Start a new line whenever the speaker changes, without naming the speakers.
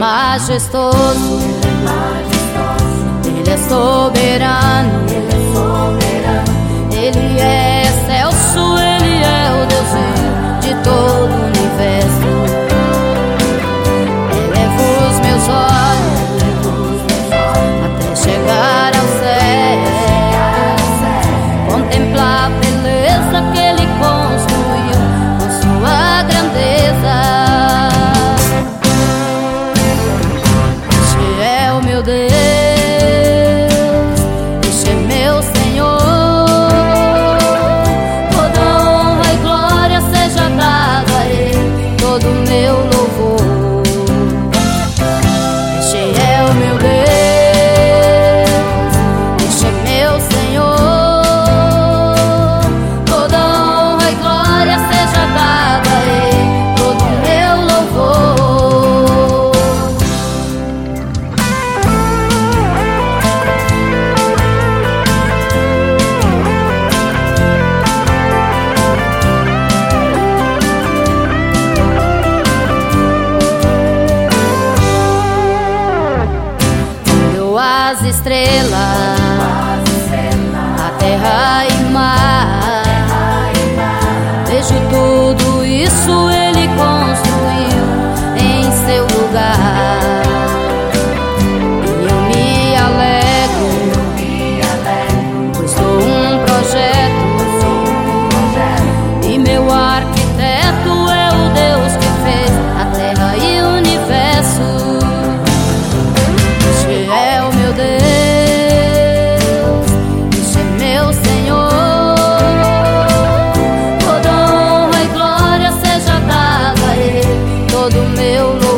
majestoso, Ele é soberano, Ele é excelso, Ele é o Deus de todo o universo. Elevo os meus olhos até chegar ao céu, contemplar a beleza que Ele construiu com sua grandeza. Este é o meu Deus, este é meu Senhor. Toda honra e glória seja dada a Ele, todo o meu louvor. Este é o meu Deus, este é meu Senhor. Toda honra e glória seja dada a Ele, todo o meu louvor. As estrelas, a terra e mar, vejo tudo isso Ele construiu em seu lugar. E eu me alegro, pois sou um projeto, e meu arquiteto é o Deus que fez a terra e o universo. Este é o meu Deus, este é meu Senhor. Toda honra e glória seja dada a Ele, todo o meu louvor.